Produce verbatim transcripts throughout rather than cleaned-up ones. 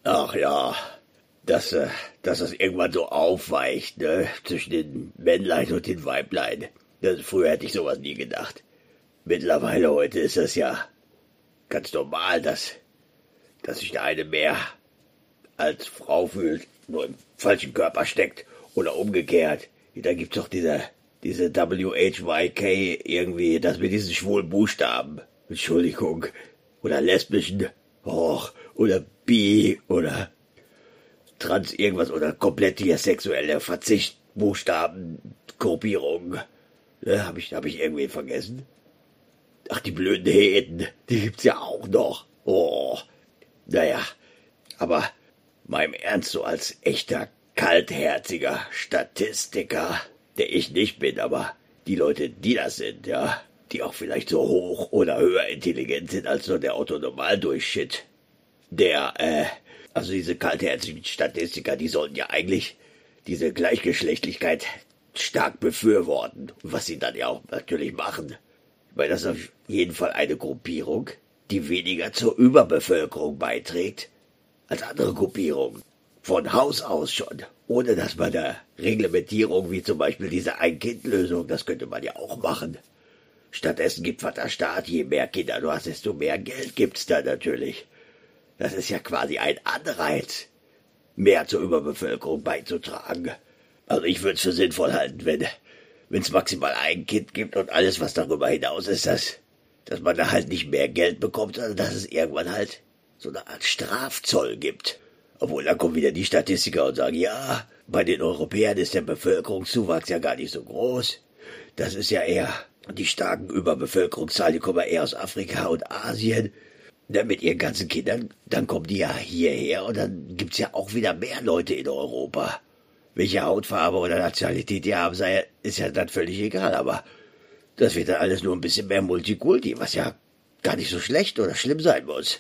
Ach ja, dass, äh, dass das irgendwann so aufweicht, ne, zwischen den Männlein und den Weiblein. Das, früher hätte ich sowas nie gedacht. Mittlerweile heute ist das ja ganz normal, dass, dass sich der eine mehr als Frau fühlt, nur im falschen Körper steckt oder umgekehrt. Da gibt's doch diese, diese W H Y K irgendwie, das mit diesen schwulen Buchstaben. Entschuldigung. Oder lesbischen, och, oder bi, oder trans irgendwas, oder komplett hier sexuelle Verzichtbuchstaben, Gruppierung. Ne, hab ich, hab ich irgendwie vergessen? Ach, die blöden Heten, die gibt's ja auch noch. Oh, naja, aber mal im Ernst, so als echter, kaltherziger Statistiker, der ich nicht bin, aber die Leute, die das sind, ja, die auch vielleicht so hoch oder höher intelligent sind als nur der Otto-Normaldurchschnitt, der, äh, also diese kaltherzigen Statistiker, die sollten ja eigentlich diese Gleichgeschlechtlichkeit stark befürworten, was sie dann ja auch natürlich machen. Weil das ist auf jeden Fall eine Gruppierung, die weniger zur Überbevölkerung beiträgt als andere Gruppierungen. Von Haus aus schon. Ohne dass man eine Reglementierung wie zum Beispiel diese Ein-Kind-Lösung, das könnte man ja auch machen. Stattdessen gibt der Staat, je mehr Kinder du hast, desto mehr Geld gibt's da natürlich. Das ist ja quasi ein Anreiz, mehr zur Überbevölkerung beizutragen. Also ich würde es für sinnvoll halten, wenn wenn es maximal ein Kind gibt und alles, was darüber hinaus ist, dass, dass man da halt nicht mehr Geld bekommt, sondern dass es irgendwann halt so eine Art Strafzoll gibt. Obwohl, dann kommen wieder die Statistiker und sagen, ja, bei den Europäern ist der Bevölkerungszuwachs ja gar nicht so groß. Das ist ja eher die starken Überbevölkerungszahlen, die kommen ja eher aus Afrika und Asien. Ja, mit ihren ganzen Kindern, dann kommen die ja hierher und dann gibt's ja auch wieder mehr Leute in Europa. Welche Hautfarbe oder Nationalität die haben, sei, ist ja dann völlig egal, aber das wird dann alles nur ein bisschen mehr Multikulti, was ja gar nicht so schlecht oder schlimm sein muss.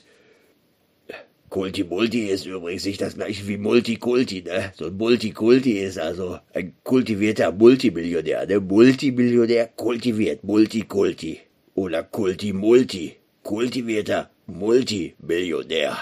Kulti-Multi ist übrigens nicht das gleiche wie Multikulti, ne? So ein Multikulti ist also ein kultivierter Multimillionär, ne? Multimillionär kultiviert, Multikulti. Oder Kulti-Multi, kultivierter Multimillionär,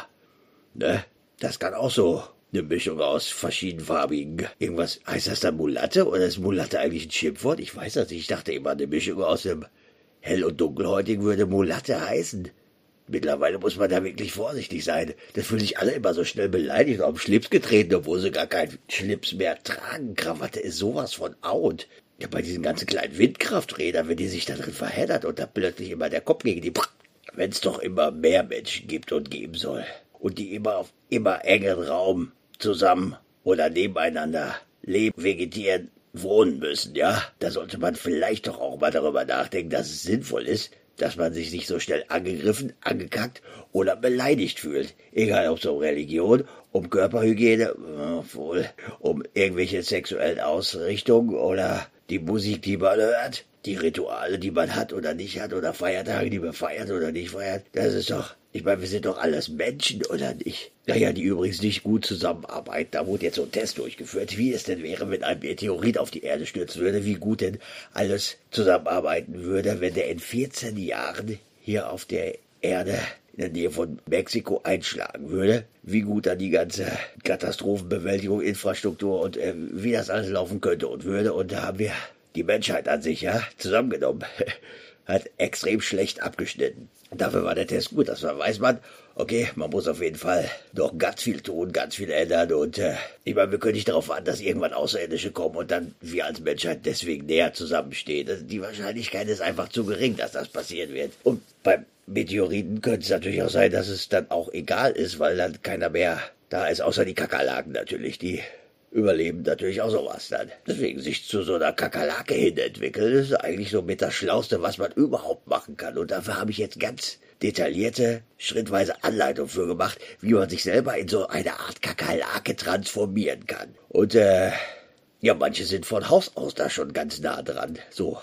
ne? Das kann auch so eine Mischung aus verschiedenfarbigen. Irgendwas, heißt das dann Mulatte oder ist Mulatte eigentlich ein Schimpfwort? Ich weiß das nicht. Ich dachte immer, eine Mischung aus dem Hell- und Dunkelhäutigen würde Mulatte heißen. Mittlerweile muss man da wirklich vorsichtig sein. Das fühlen sich alle immer so schnell beleidigt und auf den Schlips getreten, obwohl sie gar keinen Schlips mehr tragen. Krawatte ist sowas von out. Ja, bei diesen ganzen kleinen Windkrafträdern, wenn die sich da drin verheddert und da plötzlich immer der Kopf gegen die... Wenn es doch immer mehr Menschen gibt und geben soll. Und die immer auf immer engen Raum zusammen oder nebeneinander leben, vegetieren, wohnen müssen, ja? Da sollte man vielleicht doch auch mal darüber nachdenken, dass es sinnvoll ist, dass man sich nicht so schnell angegriffen, angekackt oder beleidigt fühlt. Egal ob es um Religion, um Körperhygiene, obwohl, um irgendwelche sexuellen Ausrichtungen oder die Musik, die man hört, die Rituale, die man hat oder nicht hat oder Feiertage, die man feiert oder nicht feiert. Das ist doch, ich meine, wir sind doch alles Menschen, oder nicht? Naja, die übrigens nicht gut zusammenarbeiten. Da wurde jetzt so ein Test durchgeführt, wie es denn wäre, wenn ein Meteorit auf die Erde stürzen würde, wie gut denn alles zusammenarbeiten würde, wenn der in vierzehn Jahren hier auf der Erde in der Nähe von Mexiko einschlagen würde, wie gut dann die ganze Katastrophenbewältigung, Infrastruktur und äh, wie das alles laufen könnte und würde. Und da haben wir die Menschheit an sich, ja, zusammengenommen, hat extrem schlecht abgeschnitten. Dafür war der Test gut, das weiß man. Okay, man muss auf jeden Fall noch ganz viel tun, ganz viel ändern und äh, ich meine, wir können nicht darauf warten, dass irgendwann Außerirdische kommen und dann wir als Menschheit deswegen näher zusammenstehen. Also die Wahrscheinlichkeit ist einfach zu gering, dass das passieren wird. Und beim Meteoriten könnte es natürlich auch sein, dass es dann auch egal ist, weil dann keiner mehr da ist, außer die Kakerlaken natürlich, die überleben natürlich auch sowas dann. Deswegen sich zu so einer Kakerlake hin entwickeln, ist eigentlich so mit das Schlauste, was man überhaupt machen kann. Und dafür habe ich jetzt ganz detaillierte, schrittweise Anleitung für gemacht, wie man sich selber in so eine Art Kakerlake transformieren kann. Und, äh, ja, manche sind von Haus aus da schon ganz nah dran. So,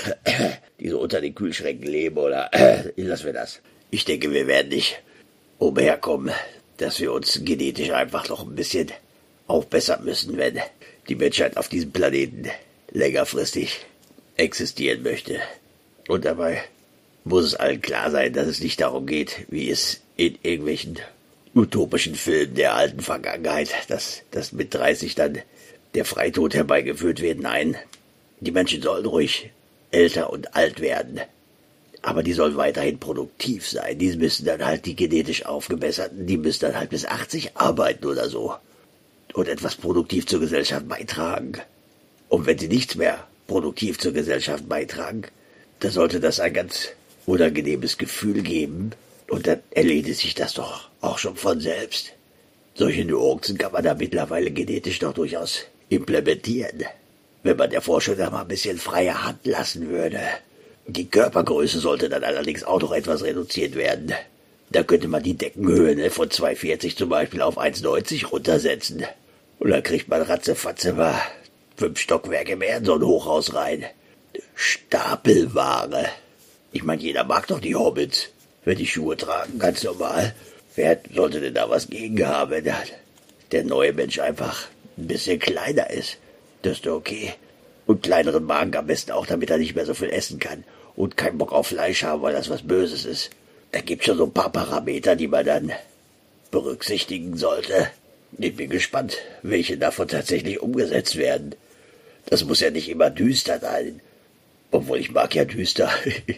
die so unter den Kühlschränken leben oder, äh, lassen wir das. Ich denke, wir werden nicht umherkommen, dass wir uns genetisch einfach noch ein bisschen aufbessern müssen, wenn die Menschheit auf diesem Planeten längerfristig existieren möchte. Und dabei muss es allen klar sein, dass es nicht darum geht, wie es in irgendwelchen utopischen Film der alten Vergangenheit, dass, dass mit dreißig dann der Freitod herbeigeführt wird. Nein, die Menschen sollen ruhig älter und alt werden. Aber die sollen weiterhin produktiv sein. Die müssen dann halt, die genetisch Aufgebesserten, die müssen dann halt bis achtzig arbeiten oder so. Und etwas produktiv zur Gesellschaft beitragen. Und wenn sie nichts mehr produktiv zur Gesellschaft beitragen, dann sollte das ein ganz unangenehmes Gefühl geben. Und dann erledigt sich das doch auch schon von selbst. Solche Nuancen kann man da mittlerweile genetisch doch durchaus implementieren. Wenn man der Forschung da mal ein bisschen freie Hand lassen würde. Die Körpergröße sollte dann allerdings auch noch etwas reduziert werden. Da könnte man die Deckenhöhe ne, von zwei Meter vierzig zum Beispiel auf eins Meter neunzig runtersetzen. Und dann kriegt man ratzefatze mal fünf Stockwerke mehr in so ein Hochhaus rein. Stapelware. Ich meine, jeder mag doch die Hobbits, wenn die Schuhe tragen, ganz normal. Wer sollte denn da was gegen haben, wenn der neue Mensch einfach ein bisschen kleiner ist? Das ist doch okay. Und kleineren Magen am besten auch, damit er nicht mehr so viel essen kann. Und keinen Bock auf Fleisch haben, weil das was Böses ist. Da gibt's schon so ein paar Parameter, die man dann berücksichtigen sollte. Ich bin gespannt, welche davon tatsächlich umgesetzt werden. Das muss ja nicht immer düster sein. Obwohl, ich mag ja düster.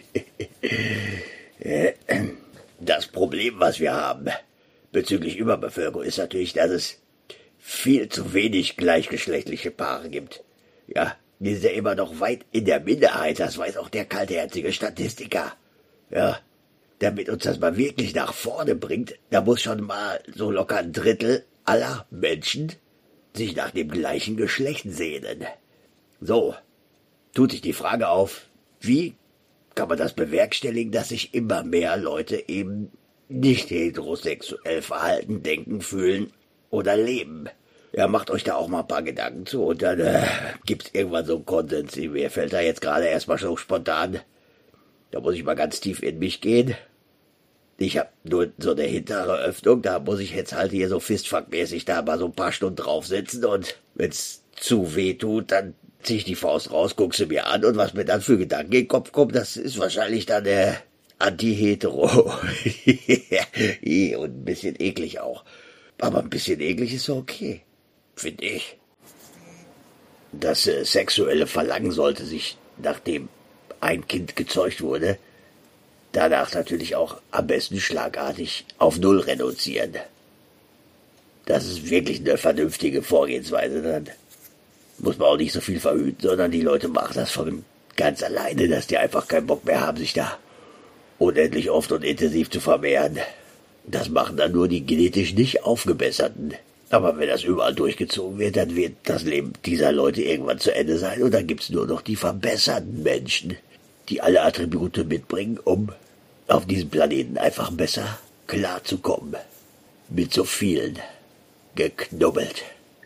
Das Problem, was wir haben bezüglich Überbevölkerung, ist natürlich, dass es viel zu wenig gleichgeschlechtliche Paare gibt. Ja, die sind ja immer noch weit in der Minderheit, das weiß auch der kaltherzige Statistiker. Ja, damit uns das mal wirklich nach vorne bringt, da muss schon mal so locker ein Drittel aller Menschen sich nach dem gleichen Geschlecht sehnen. So, tut sich die Frage auf, wie kann man das bewerkstelligen, dass sich immer mehr Leute eben nicht heterosexuell verhalten, denken, fühlen oder leben. Ja, macht euch da auch mal ein paar Gedanken zu und dann äh, gibt's irgendwann so einen Konsens. Mir fällt da jetzt gerade erstmal so spontan. Da muss ich mal ganz tief in mich gehen. Ich habe nur so eine hintere Öffnung, da muss ich jetzt halt hier so fistfuckmäßig da mal so ein paar Stunden draufsitzen und wenn's zu weh tut, dann zieh ich die Faust raus, guck sie mir an und was mir dann für Gedanken in den Kopf kommt, das ist wahrscheinlich dann der äh, Anti-Hetero. Und ein bisschen eklig auch. Aber ein bisschen eklig ist okay, finde ich. Das äh, sexuelle Verlangen sollte sich, nachdem ein Kind gezeugt wurde, danach natürlich auch am besten schlagartig auf Null reduzieren. Das ist wirklich eine vernünftige Vorgehensweise. Dann muss man auch nicht so viel verhüten, sondern die Leute machen das von ganz alleine, dass die einfach keinen Bock mehr haben, sich da unendlich oft und intensiv zu vermehren. Das machen dann nur die genetisch nicht Aufgebesserten. Aber wenn das überall durchgezogen wird, dann wird das Leben dieser Leute irgendwann zu Ende sein und dann gibt's nur noch die verbesserten Menschen, die alle Attribute mitbringen, um auf diesem Planeten einfach besser klarzukommen. Mit so vielen geknubbelt.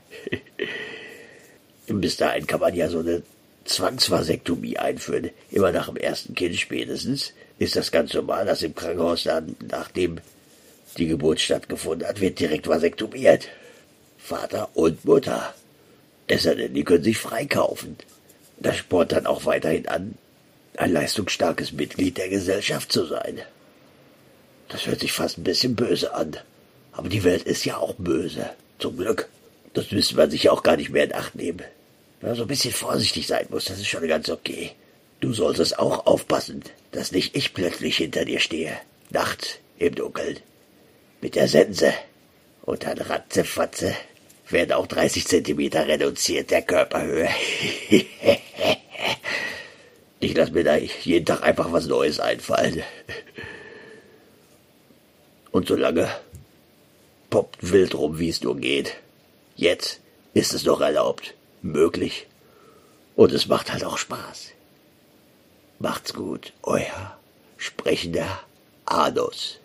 Bis dahin kann man ja so eine Zwangsvasektomie einführen. Immer nach dem ersten Kind spätestens ist das ganz normal, dass im Krankenhaus dann, nachdem die Geburt stattgefunden hat, wird direkt vasektomiert. Vater und Mutter. Es sei denn, die können sich freikaufen. Das spornt dann auch weiterhin an, ein leistungsstarkes Mitglied der Gesellschaft zu sein. Das hört sich fast ein bisschen böse an. Aber die Welt ist ja auch böse. Zum Glück. Das müsste man sich ja auch gar nicht mehr in Acht nehmen. Wenn man so ein bisschen vorsichtig sein muss, das ist schon ganz okay. Du solltest auch aufpassen, dass nicht ich plötzlich hinter dir stehe. Nachts im Dunkeln. Mit der Sense. Und dann ratzefatze werden auch dreißig Zentimeter reduziert der Körperhöhe. Ich lasse mir da jeden Tag einfach was Neues einfallen. Und solange poppt wild rum, wie es nur geht. Jetzt ist es noch erlaubt, möglich. Und es macht halt auch Spaß. Macht's gut, euer sprechender Anus.